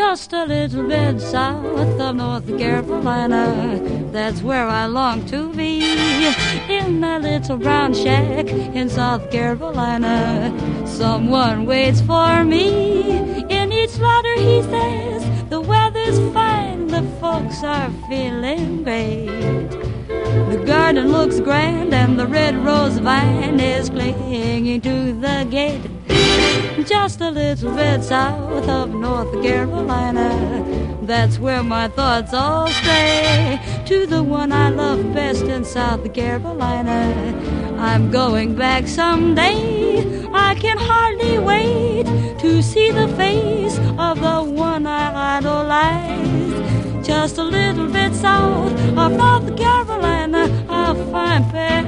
just a little bit south of North Carolina. That's where I long to be, in a little brown shack in South Carolina. Someone waits for me. In each letter he says, the weather's fine, the folks are feeling great. The garden looks grand and the red rose vine is clinging to the gate. Just a little bit south of North Carolina, that's where my thoughts all stray, to the one I love best in South Carolina. I'm going back someday, I can hardly wait to see the face of the one I idolize. Just a little bit south of North Carolina, I'll find paradise.